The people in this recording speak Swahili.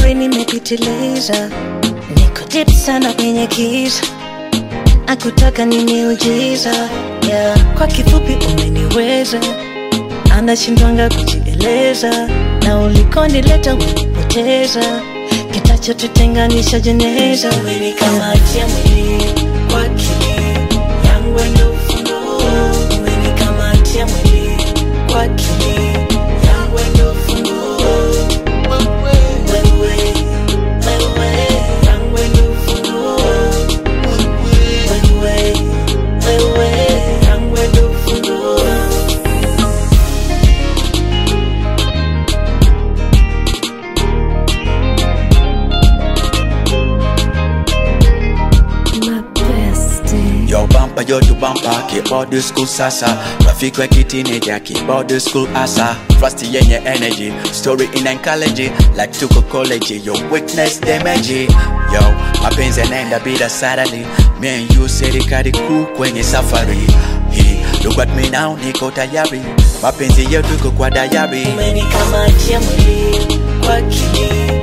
nawe nimepitileza, niko deep sana kwenye giza, nakutaka ni miujiza, yeah. Kwa kifupi umeniweza, anashindwanga kujieleza, na ulikonileta umenipoteza, kitacho tutenganisha jeneza. Umenikamatia mwili kwa akili yangu ndio ufunguo, umenikamatia mwili kwa akili yangu ndio ufunguo. Yo bumper, yo to bumper, keep all the school sasa. Traffic like a teenager, keep all the school asa. Frosty in your energy, story in oncology, like to go college, your weakness damage. Yo, mapenzi yanaenda bila salary. Me and you say the carry cool kwenye safari. Hey, look at me now, niko tayari. Mapenzi yetu iko kwa diary. Umenikamatia mwili kwa akili